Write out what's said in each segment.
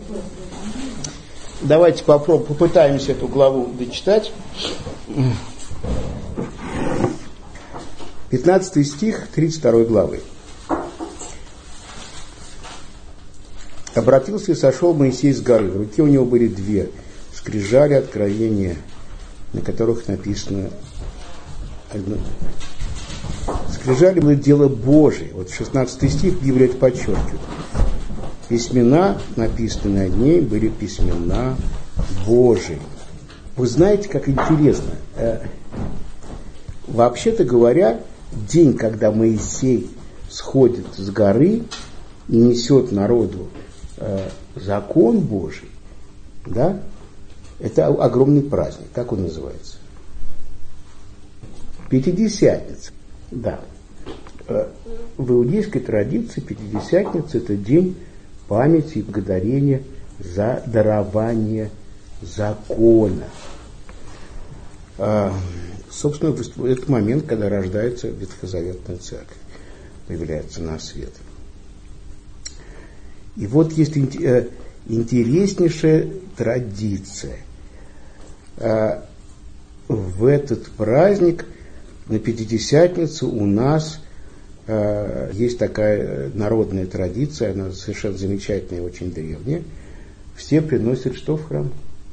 Давайте попытаемся эту главу дочитать. 15 стих 32 главы. «Обратился и сошел Моисей с горы. В руке у него были две скрижали откровения, на которых написано одно. Скрижали было дело Божие». Вот 16 стих Библия это подчеркивает. Письмена, написанные над ней, были письмена Божии. Вы знаете, как интересно. Вообще-то говоря, день, когда Моисей сходит с горы и несет народу закон Божий, да, это огромный праздник. Как он называется? Пятидесятница. Да. В иудейской традиции Пятидесятница – это день памяти и благодарения за дарование закона. Собственно, это момент, когда рождается Ветхозаветная церковь, появляется на свет. И вот есть интереснейшая традиция. В этот праздник, на Пятидесятницу, у нас есть такая народная традиция, она совершенно замечательная и очень древняя. Все приносят что в храм?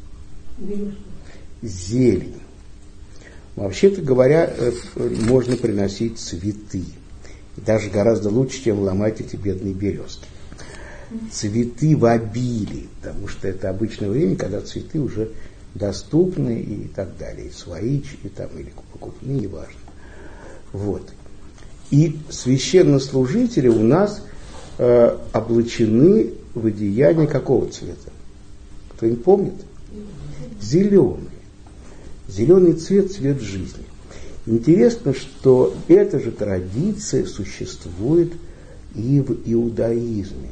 Зелень. Вообще-то говоря, можно приносить цветы. Даже гораздо лучше, чем ломать эти бедные березки. Цветы в обилии, потому что это обычное время, когда цветы уже доступны и так далее. И свои, и там, или покупные, неважно. Вот. И священнослужители у нас облачены в одеяние какого цвета? Кто-нибудь помнит? Зеленый. Зеленый цвет – цвет жизни. Интересно, что эта же традиция существует и в иудаизме.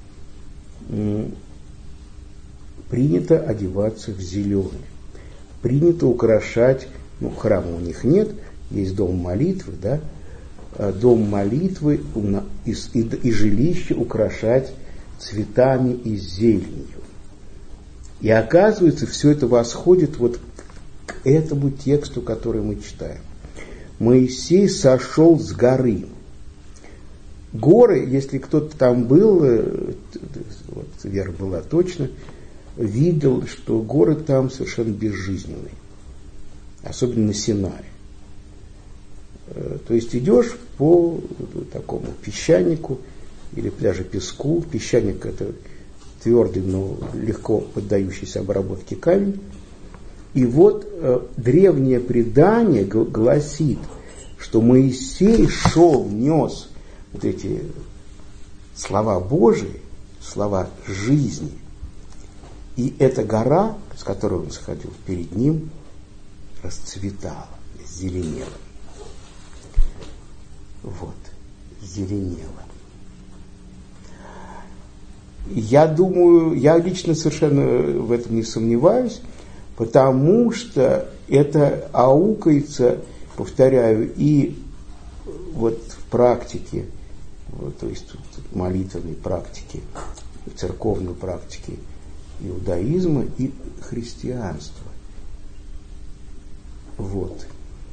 Принято одеваться в зеленый. Принято украшать, храма у них нет, есть дом молитвы, да? Дом молитвы и жилище украшать цветами и зеленью. И оказывается, все это восходит вот к этому тексту, который мы читаем. Моисей сошел с горы. Горы, если кто-то там был, вот Вера была точно, видел, что горы там совершенно безжизненные. Особенно на Синае. То есть идешь по такому песчанику или даже песку. Песчаник – это твердый, но легко поддающийся обработке камень. И вот древнее предание гласит, что Моисей шел, нес вот эти слова Божии, слова жизни. И эта гора, с которой он сходил, перед ним расцветала, зеленела. Вот, зеленела. Я думаю, я лично совершенно в этом не сомневаюсь, потому что это аукается, повторяю, и вот в практике, вот, то есть в молитвенной практике, в церковной практике иудаизма и христианства. Вот.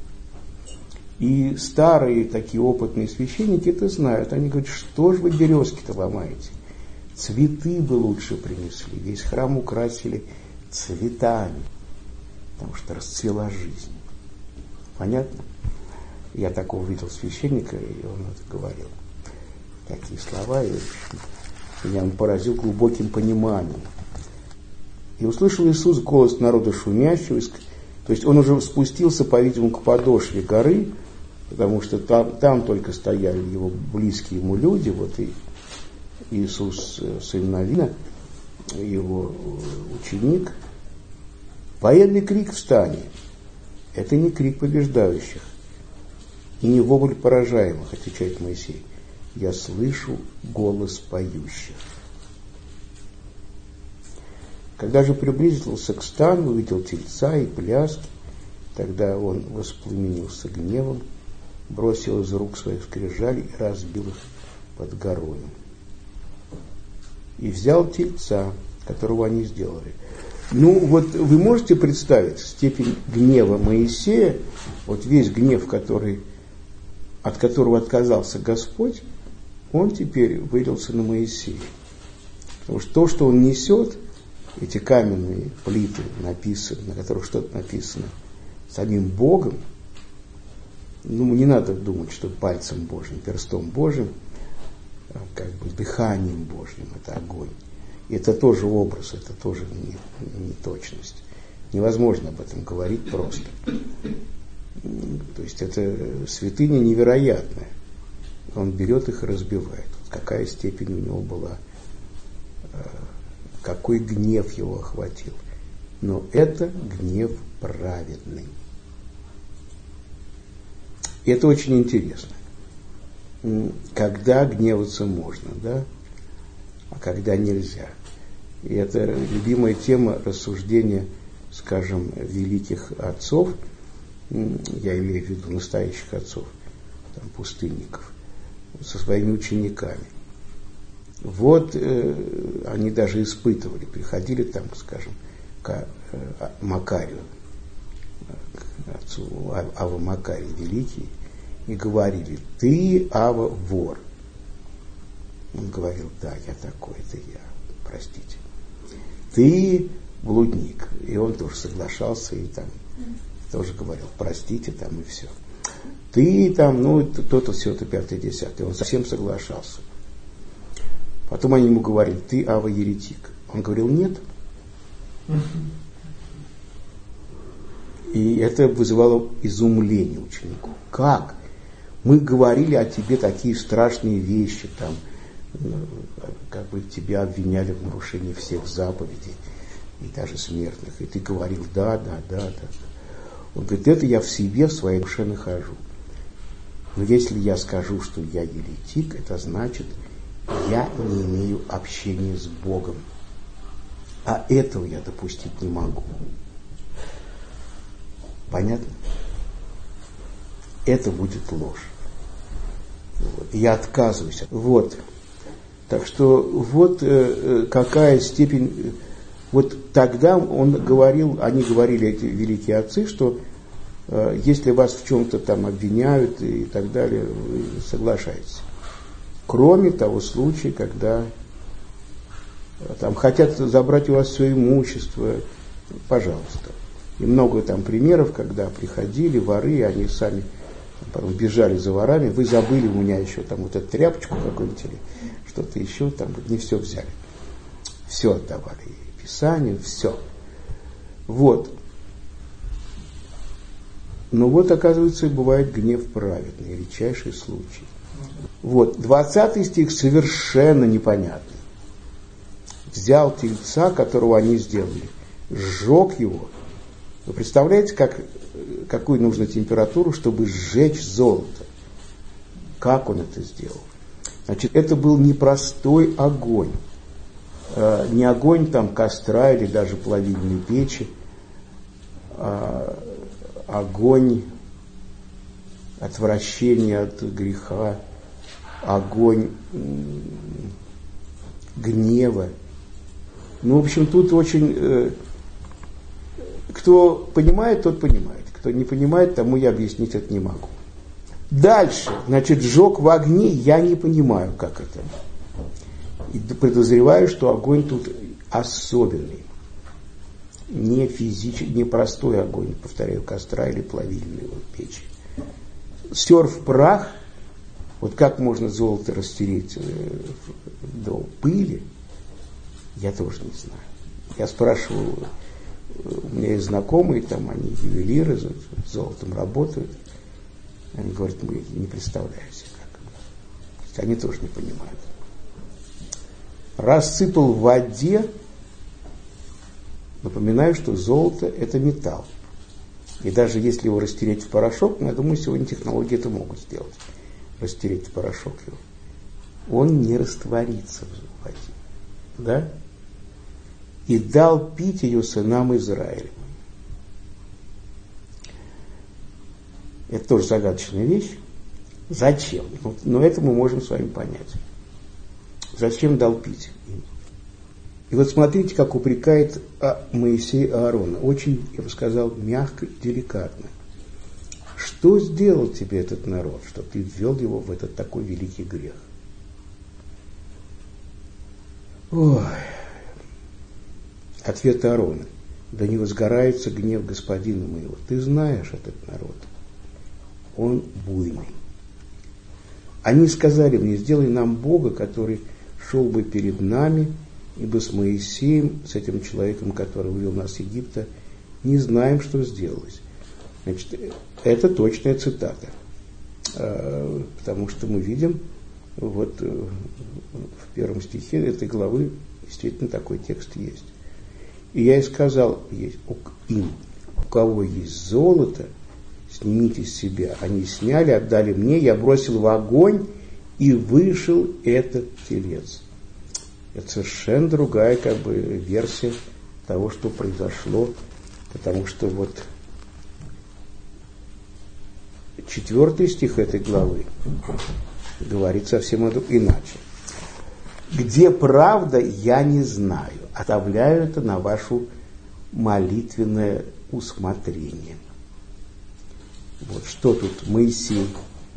И старые такие опытные священники это знают. Они говорят, что же вы березки-то ломаете? Цветы бы лучше принесли. Весь храм украсили цветами, потому что расцвела жизнь. Понятно? Я такого видел священника, и он это говорил. Такие слова, и меня он поразил глубоким пониманием. И услышал Иисус голос народа шумящего, то есть он уже спустился, по-видимому, к подошве горы, потому что там только стояли его близкие ему люди, вот и Иисус, сын Навина, его ученик. Военный крик «Встань!» – это не крик побеждающих и не вопль поражаемых, отвечает Моисей. Я слышу голос поющих. Когда же приблизился к стану, увидел тельца и пляски, тогда он воспламенился гневом, бросил из рук своих скрижали и разбил их под горою. И взял тельца, которого они сделали. Ну, вот вы можете представить степень гнева Моисея, вот весь гнев, от которого отказался Господь, он теперь вылился на Моисея. Потому что то, что он несет, эти каменные плиты, на которых что-то написано самим Богом, ну, не надо думать, что пальцем Божьим, перстом Божьим, как бы дыханием Божьим, это огонь. И это тоже образ, это тоже не точность. Невозможно об этом говорить просто. То есть это святыня невероятная. Он берет их и разбивает. Вот какая степень у него была, какой гнев его охватил. Но это гнев праведный. И это очень интересно. Когда гневаться можно, да? А когда нельзя. И это любимая тема рассуждения, скажем, великих отцов, я имею в виду настоящих отцов, там, пустынников, со своими учениками. Вот они даже испытывали, приходили там, скажем, к Макарию, к отцу Ава Макарий Великий, и говорили: ты, Ава, вор. Он говорил: да, я такой, это я, простите. Ты блудник. И он тоже соглашался и там тоже говорил: простите, там и все. Ты там, ну, то-то, все-то, 5-10. Он совсем соглашался. Потом они ему говорили: ты, Ава, еретик. Он говорил: нет. И это вызывало изумление учеников. Как? Мы говорили о тебе такие страшные вещи, там, как бы тебя обвиняли в нарушении всех заповедей, и даже смертных. И ты говорил: да. Он говорит: это я в себе, в своей душе нахожу. Но если я скажу, что я еретик, это значит, я не имею общения с Богом. А этого я допустить не могу. Понятно? Это будет ложь. Вот. Я отказываюсь. Вот. Так что вот какая степень... Вот тогда они говорили, эти великие отцы, что если вас в чем-то там обвиняют и так далее, вы соглашаетесь. Кроме того случая, когда там хотят забрать у вас все имущество, пожалуйста. И много там примеров, когда приходили воры, и они сами потом бежали за ворами: вы забыли у меня еще там вот эту тряпочку какую-нибудь или что-то еще, там вот не все взяли. Все отдавали, и Писание, все. Вот. Но вот, оказывается, бывает гнев праведный, редчайший случай. Вот, 20 стих совершенно непонятный. Взял тельца, которого они сделали, сжег его. Вы представляете, какую нужно температуру, чтобы сжечь золото? Как он это сделал? Значит, это был непростой огонь. Не огонь там костра или даже плавильной печи, а огонь отвращения от греха, огонь гнева. Ну, в общем, тут очень... Кто понимает, тот понимает. Кто не понимает, тому я объяснить это не могу. Дальше, значит, сжег в огне, я не понимаю, как это. И подозреваю, что огонь тут особенный. Не физический, не простой огонь, повторяю, костра или плавильной печи. Стер в прах. Вот как можно золото растереть до пыли, я тоже не знаю. Я спрашивал, у меня есть знакомые, там они ювелиры, с золотом работают. Они говорят: мы не представляем себе, как. То есть они тоже не понимают. Рассыпал в воде. Напоминаю, что золото – это металл. И даже если его растереть в порошок, я думаю, сегодня технологии это могут сделать. Растереть в порошок его. Он не растворится в воде. Да? И дал пить ее сынам Израилевым. Это тоже загадочная вещь. Зачем? Но это мы можем с вами понять. Зачем дал пить им? И вот смотрите, как упрекает Моисей Аарона. Очень, я бы сказал, мягко и деликатно. Что сделал тебе этот народ, что ты ввел его в этот такой великий грех? Ой. Ответ Аарона. Да не возгорается гнев господина моего. Ты знаешь этот народ. Он буйный. Они сказали мне, сделай нам Бога, который шел бы перед нами, ибо с Моисеем, с этим человеком, который вывел нас из Египта, не знаем, что сделалось. Значит, это точная цитата. Потому что мы видим, вот в первом стихе этой главы действительно такой текст есть. И я и сказал им, у кого есть золото, снимите с себя. Они сняли, отдали мне, я бросил в огонь, и вышел этот телец. Это совершенно другая версия того, что произошло, потому что вот 4 стих этой главы говорит совсем иначе. Где правда, я не знаю. Оставляю это на ваше молитвенное усмотрение. Вот что тут Моисей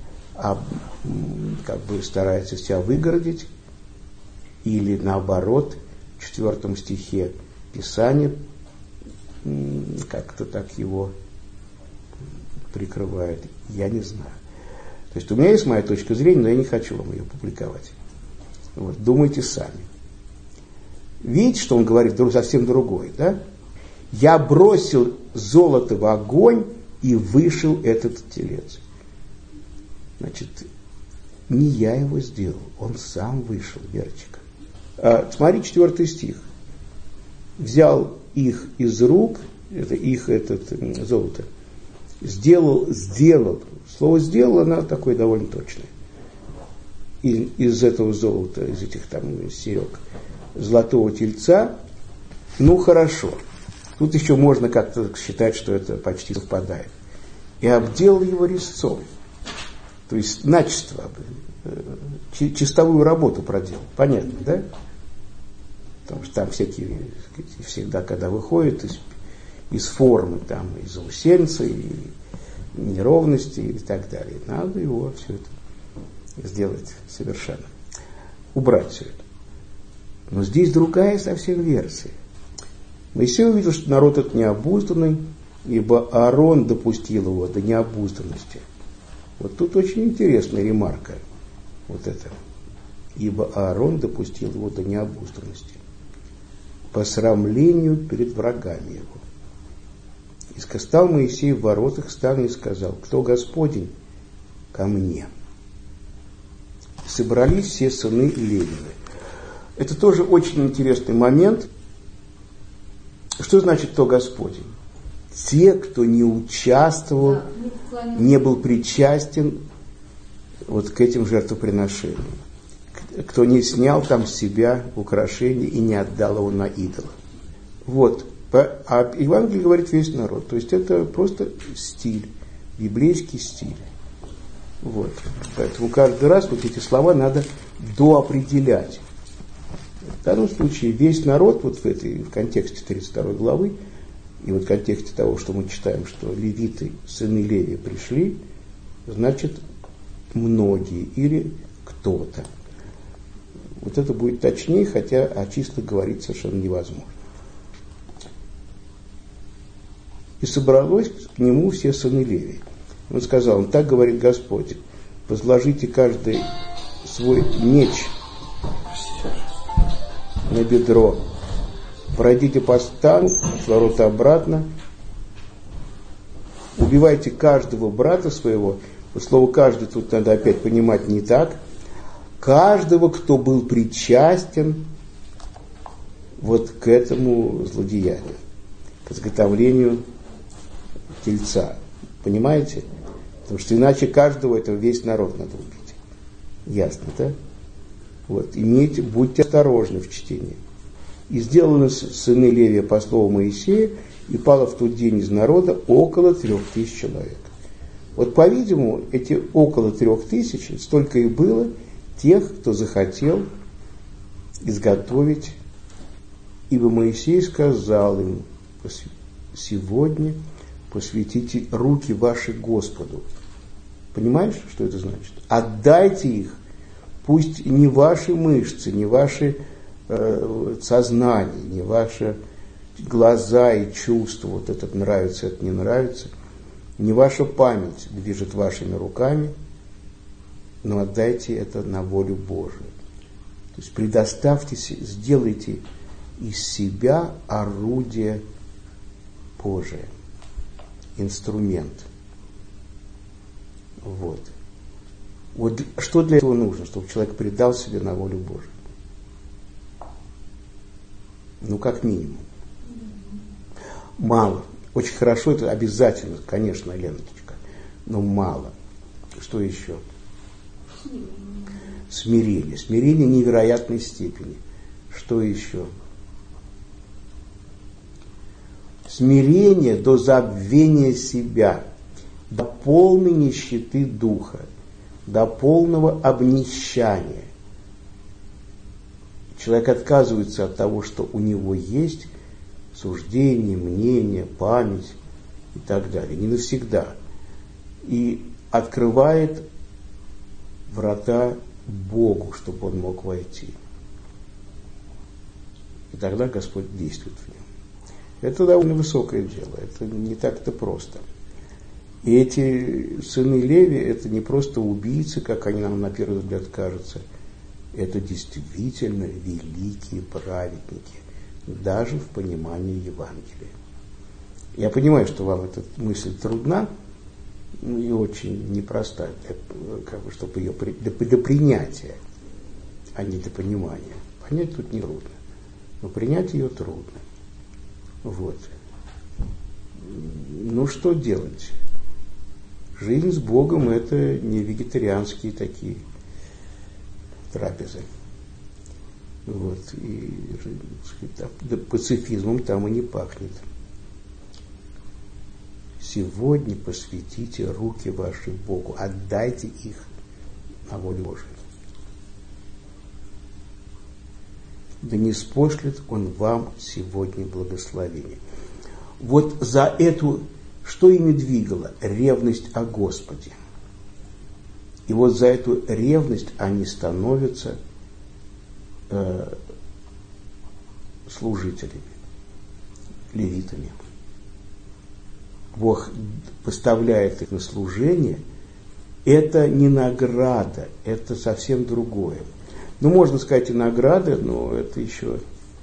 старается себя выгородить, или наоборот, в 4 стихе Писания как-то так его прикрывает, я не знаю. То есть у меня есть моя точка зрения, но я не хочу вам ее публиковать. Вот, думайте сами. Видите, что он говорит совсем другое, да? Я бросил золото в огонь, и вышел этот телец. Значит, не я его сделал, он сам вышел, Верочка. Смотри, 4 стих. Взял их из рук, золото, сделал. Слово «сделал», оно такое довольно точное. Из этого золота, из этих серег, золотого тельца, ну хорошо. Тут еще можно как-то считать, что это почти совпадает. И обделал его резцом. То есть начисто, чистовую работу проделал. Понятно, да? Потому что там всегда, когда выходят из формы, там, из заусенца, и неровности и так далее, надо его все это сделать совершенно. Убрать все это. Но здесь другая совсем версия. Моисей увидел, что народ этот необузданный, ибо Аарон допустил его до необузданности. Вот тут очень интересная ремарка. Вот это. Ибо Аарон допустил его до необузданности. По срамлению перед врагами его. И стал Моисей в воротах стана и сказал, кто Господень? Ко мне. И собрались все сыны Левины. Это тоже очень интересный момент. Что значит кто Господень? Те, кто не участвовал, не был причастен вот к этим жертвоприношениям. Кто не снял там с себя украшение и не отдал его на идола. Вот. А Евангелие говорит весь народ. То есть это просто стиль, библейский стиль. Вот. Поэтому каждый раз вот эти слова надо доопределять. В данном случае весь народ вот в контексте 32 главы и вот в контексте того, что мы читаем, что левиты, сыны Левия пришли, значит многие или кто-то. Вот это будет точнее, хотя о числах говорить совершенно невозможно. И собралось к нему все сыны Левия. Он сказал, так говорит Господь, возложите каждый свой меч на бедро, пройдите по стану, с ворота обратно, убивайте каждого брата своего. Вот слово «каждый» тут надо опять понимать не так. Каждого, кто был причастен вот к этому злодеянию, к изготовлению тельца. Понимаете? Потому что иначе каждого этого весь народ надо убить. Ясно, да? Вот. Будьте осторожны в чтении. И сделаны сыны Левия по слову Моисея, и пало в тот день из народа около 3000 человек. Вот, по-видимому, эти около 3000, столько и было тех, кто захотел изготовить Ибо Моисей сказал им: сегодня посвятите руки ваши Господу. Понимаешь, что это значит? Отдайте их, пусть не ваши мышцы, не ваши сознание, не ваши глаза и чувства, вот этот нравится, это не нравится, не ваша память движет вашими руками, но отдайте это на волю Божию. То есть предоставьте, сделайте из себя орудие Божие, инструмент. Вот. Вот что для этого нужно, чтобы человек предал себе на волю Божию? Ну, как минимум. Мало. Очень хорошо, это обязательно, конечно, Леночка, но мало. Что еще? Смирение. Смирение невероятной степени. Что еще? Смирение до забвения себя, до полной нищеты духа, до полного обнищания. Человек отказывается от того, что у него есть, суждение, мнение, память и так далее, не навсегда. И открывает врата Богу, чтобы он мог войти. И тогда Господь действует в нем. Это довольно высокое дело, это не так-то просто. И эти сыны Леви, это не просто убийцы, как они нам на первый взгляд кажутся, это действительно великие праведники, даже в понимании Евангелия. Я понимаю, что вам эта мысль трудна и очень непроста, чтобы ее до принятия, а не до понимания. Понять тут не трудно, но принять ее трудно. Вот. Ну что делать? Жизнь с Богом — это не вегетарианские такие трапезы. Вот. И да, пацифизмом там и не пахнет. Сегодня посвятите руки ваши Богу, отдайте их на волю Божию. Да не спошлет Он вам сегодня благословение. Вот за эту, что ими двигало? Ревность о Господе. И вот за эту ревность они становятся служителями, левитами. Бог поставляет их на служение. Это не награда, это совсем другое. Ну, можно сказать и награда, но это еще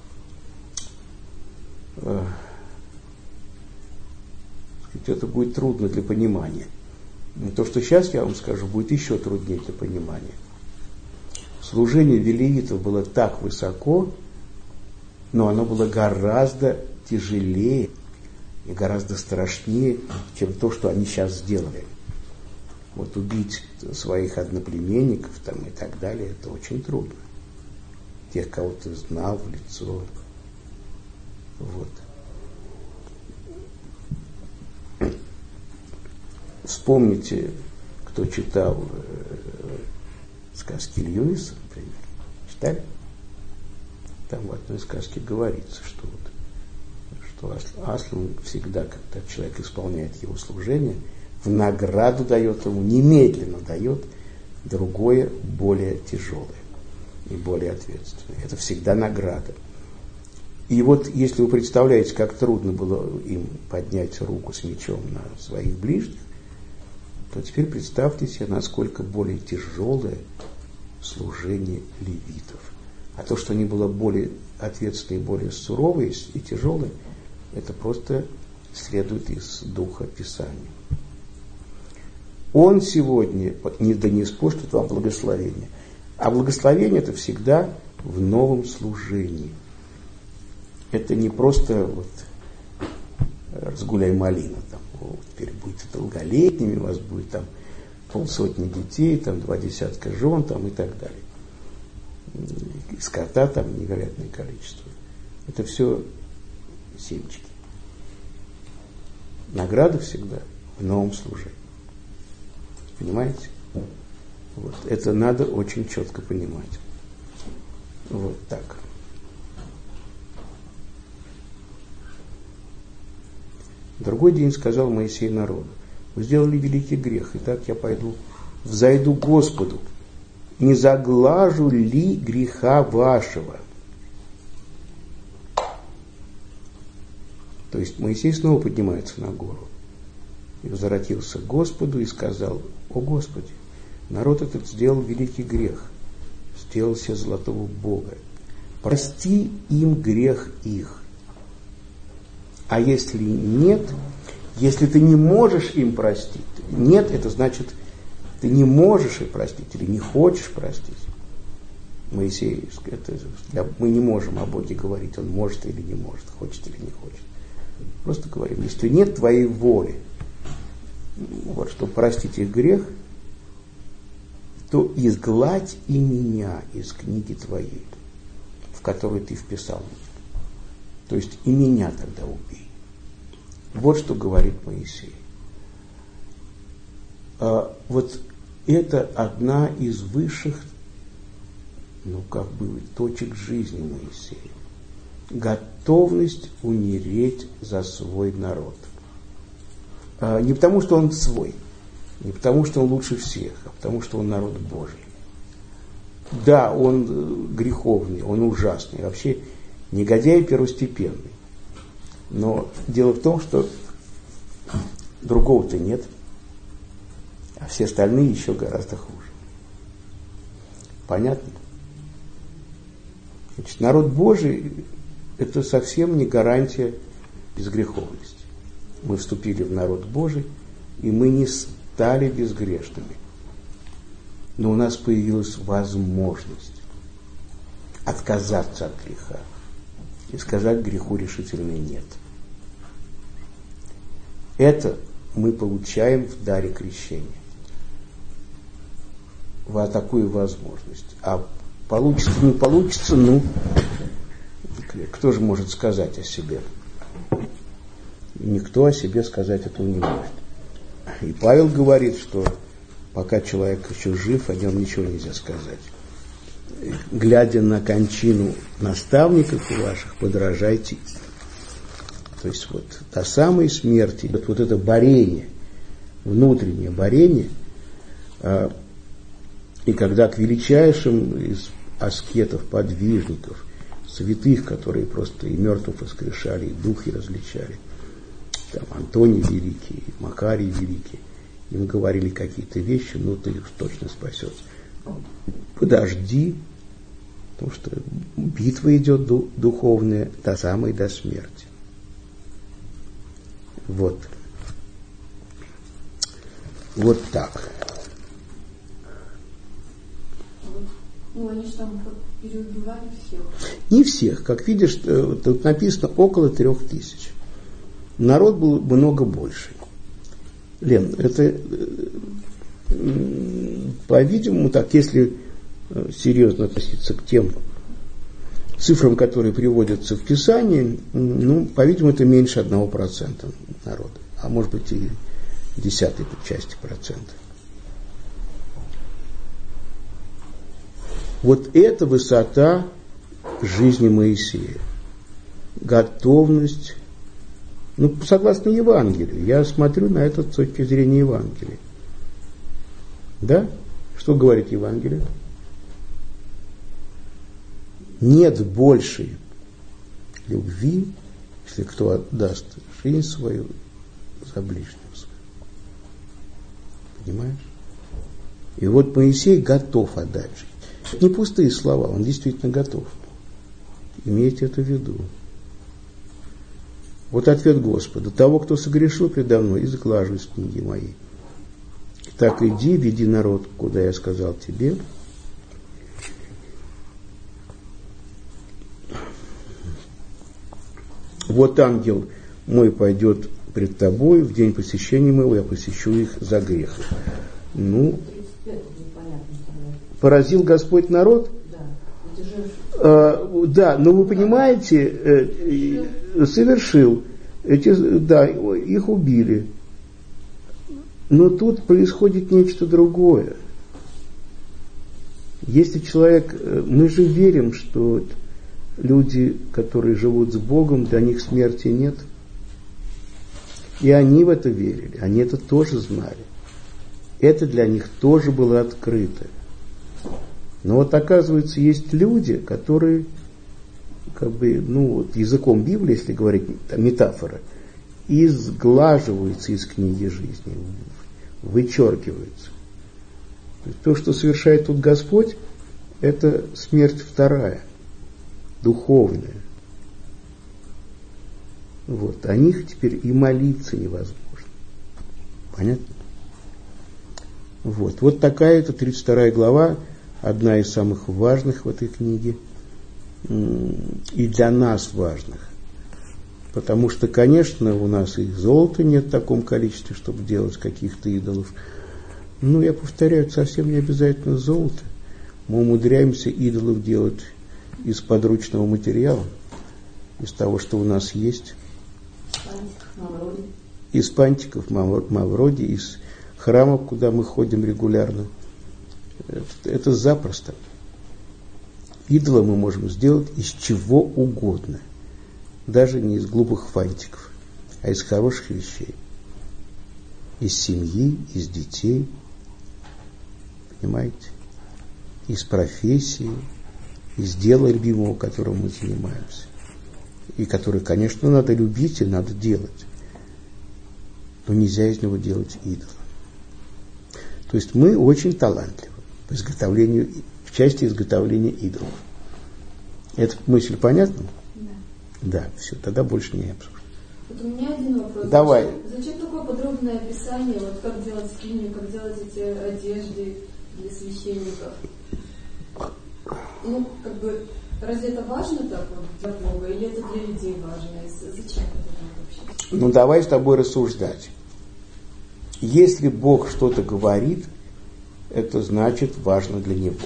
это будет трудно для понимания. То, что сейчас я вам скажу, будет еще труднее для понимания. Служение левитов было так высоко, но оно было гораздо тяжелее и гораздо страшнее, чем то, что они сейчас сделали. Вот убить своих одноплеменников там, и так далее, это очень трудно. Тех, кого ты знал в лицо. Вот. Вспомните, кто читал сказки Льюиса, например. Читали? Там в одной сказке говорится, что Аслан всегда, когда человек исполняет его служение, в награду дает ему, немедленно дает другое, более тяжелое и более ответственное. Это всегда награда. И вот если вы представляете, как трудно было им поднять руку с мечом на своих ближних, то теперь представьте себе, насколько более тяжелое служение левитов. А то, что они было более ответственные, более суровые и тяжелые, это просто следует из духа Писания. Он сегодня не спошлет вам благословение. А благословение — это всегда в новом служении. Это не просто вот разгуляй малина, там, вот, теперь будете долголетними, у вас будет там 50 детей, там 20 жен, там, и так далее. И скота там невероятное количество. Это все семечки. Награда всегда в новом служении. Понимаете? Вот. Это надо очень четко понимать. Вот так. В другой день сказал Моисей народу: вы сделали великий грех, итак я пойду, взойду к Господу, не заглажу ли греха вашего? То есть Моисей снова поднимается на гору и возвратился к Господу и сказал: о Господи, народ этот сделал великий грех, сделал себе золотого бога, прости им грех их. А если нет, если ты не можешь им простить, нет, это значит, ты не можешь им простить или не хочешь простить. Моисей, мы не можем о Боге говорить, он может или не может, хочет или не хочет. Просто говорим, если нет твоей воли, вот, чтобы простить их грех, то изгладь и меня из книги твоей, в которую ты вписал меня. То есть и меня тогда убей. Вот что говорит Моисей. Вот это одна из высших, точек жизни Моисея. Готовность умереть за свой народ. Не потому, что он свой, не потому, что он лучше всех, а потому, что он народ Божий. Да, он греховный, он ужасный, вообще негодяй первостепенный. Но дело в том, что другого-то нет, а все остальные еще гораздо хуже. Понятно? Значит, народ Божий – это совсем не гарантия безгреховности. Мы вступили в народ Божий, и мы не стали безгрешными. Но у нас появилась возможность отказаться от греха и сказать греху решительно нет. Это мы получаем в даре крещения. Вот такую возможность. А получится, не получится, кто же может сказать о себе? Никто о себе сказать этого не может. И Павел говорит, что пока человек еще жив, о нем ничего нельзя сказать. Глядя на кончину наставников ваших, подражайте. То есть вот до самой смерти, вот это борение, внутреннее борение, и когда к величайшим из аскетов, подвижников, святых, которые просто и мертвых воскрешали, и духи различали, там Антоний Великий, Макарий Великий, им говорили какие-то вещи, ты уж точно спасется. Подожди, потому что битва идет духовная до самой до смерти. Вот. Вот так. Они же там переубивали всех. Не всех. Как видишь, тут написано около 3000. Народ был много больше. Лен, это, по-видимому, так, если серьезно относиться к тем цифрам, которые приводятся в Писании, по-видимому, это меньше 1% народа, а может быть и 0,1 части процента. Вот это высота жизни Моисея. Готовность, согласно Евангелию. Я смотрю на это с точки зрения Евангелия. Да? Что говорит Евангелие? Нет большей любви, если кто отдаст жизнь свою за ближнего своего. Понимаешь? И вот Моисей готов отдать жизнь. Это не пустые слова, он действительно готов. Имейте это в виду. Вот ответ Господа: того, кто согрешил предо мной, изглажу из книги моей. Итак, иди, веди народ, куда я сказал тебе. Вот ангел мой пойдет пред тобой, в день посещения моего я посещу их за грех. Поразил Господь народ? Да, но вы понимаете, совершил. Их убили. Но тут происходит нечто другое. Если человек, мы же верим, что люди, которые живут с Богом, для них смерти нет. И они в это верили, они это тоже знали. Это для них тоже было открыто. Но вот оказывается, есть люди, которые, языком Библии, если говорить, метафора, изглаживаются из книги жизни, вычеркиваются. То, что совершает тут Господь, это смерть вторая, духовная. Вот, о них теперь и молиться невозможно. Понятно? Вот такая это 32 глава, одна из самых важных в этой книге, и для нас важных. Потому что, конечно, у нас и золота нет в таком количестве, чтобы делать каких-то идолов. Но, я повторяю, совсем не обязательно золото. Мы умудряемся идолов делать из подручного материала, из того, что у нас есть. Из пантиков Мавроди, из храмов, куда мы ходим регулярно. Это запросто. Идола мы можем сделать из чего угодно. Даже не из глупых фантиков, а из хороших вещей. Из семьи, из детей. Понимаете? Из профессии, из дела любимого, которым мы занимаемся. И которое, конечно, надо любить и надо делать. Но нельзя из него делать идола. То есть мы очень талантливы в части изготовления идолов. Эта мысль понятна? Да, все, тогда больше не обсуждаем. Вот у меня один вопрос. Давай. Зачем такое подробное описание, вот как делать скинию, как делать эти одежды для священников? Разве это важно так вот для Бога, или это для людей важно? Зачем это вообще? Давай с тобой рассуждать. Если Бог что-то говорит, это значит важно для Него.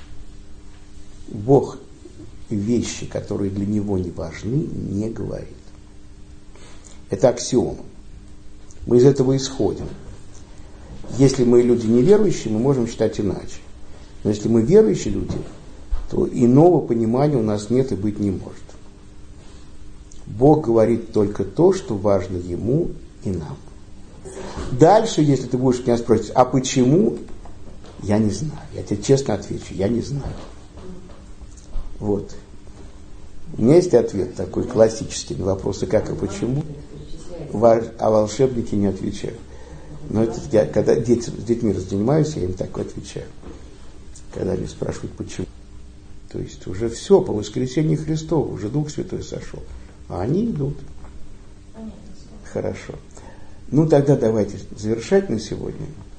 Бог вещи, которые для Него не важны, не говорит. Это аксиома. Мы из этого исходим. Если мы люди неверующие, мы можем считать иначе. Но если мы верующие люди, то иного понимания у нас нет и быть не может. Бог говорит только то, что важно Ему и нам. Дальше, если ты будешь меня спрашивать, а почему, я не знаю. Я тебе честно отвечу, я не знаю. Вот. У меня есть ответ такой классический на вопросы как и почему, а волшебники не отвечают. Но это я, когда с детьми занимаюсь, я им так отвечаю. Когда они спрашивают, почему. То есть уже все, по воскресению Христова, уже Дух Святой сошел. А они идут. Хорошо. Тогда давайте завершать на сегодня.